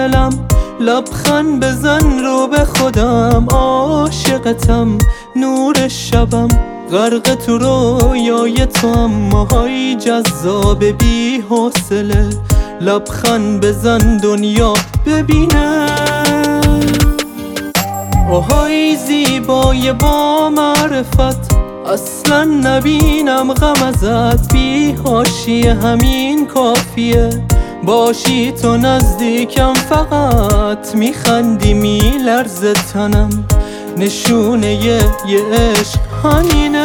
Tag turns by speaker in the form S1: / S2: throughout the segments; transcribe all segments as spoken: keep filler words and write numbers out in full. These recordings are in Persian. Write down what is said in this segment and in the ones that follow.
S1: حوصلم، لبخند بزن رو به خودم، عاشقتم نور شبم، غرق تو رویای تو هم، ماهای جذاب بی حوصله، لبخند بزن دنیا ببینه. آهای زیبای با معرفت، اصلا نبینم غم ازت، بی حاشیه همین کافیه، باشی تو نزدیکم فقط، میخندی میلرزه تنم، نشونه یه عشق همینه.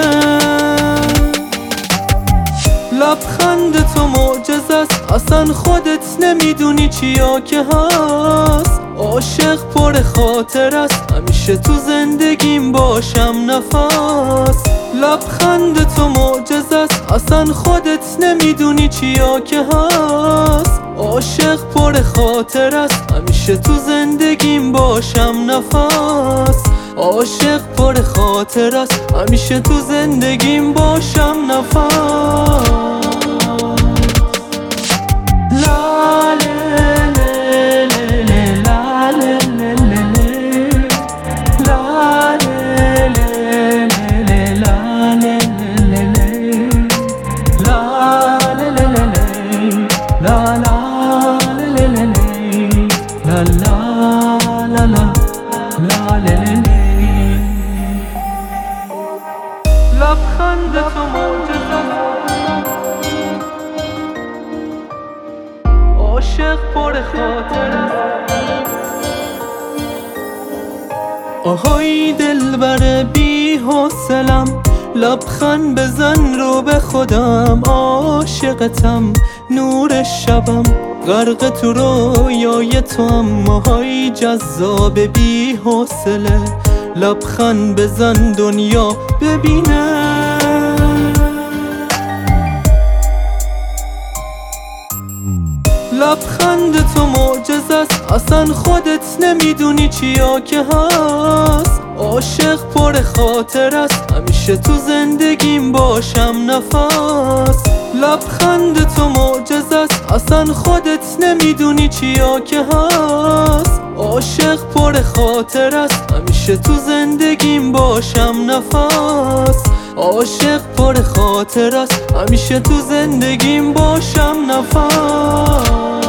S1: لبخند تو معجزه است، اصلا خودت نمیدونی چیا که هست، عاشق پر خاطر است، همیشه تو زندگیم باشم نفس. لبخند تو معجزه است، اصلا خودت نمیدونی چیا که هست، عاشق پر خاطر است، همیشه تو زندگیم باشم نفس. عاشق پر خاطر است، همیشه تو زندگیم باشم نفس. لبخند تو معجزه، عاشق پر خاطر. آهای دلبر بی حوصلم، لبخند بزن رو به خودم، عاشقتم نور شبم، غرق تو رویای تو هم، ماهای جذاب بی حوصله، لبخند بزن دنیا ببینه. لبخند تو معجزه است، اصلا خودت نمیدونی چیا که هست، عاشق پر خاطر است، همیشه تو زندگیم باشم نفس. لبخند تو معجزه است، اصلا خودت نمیدونی چیا که هست، عاشق پر خاطر است، همیشه تو زندگیم باشم نفس. عاشق پر خاطر است، همیشه تو زندگیم باشم نفس.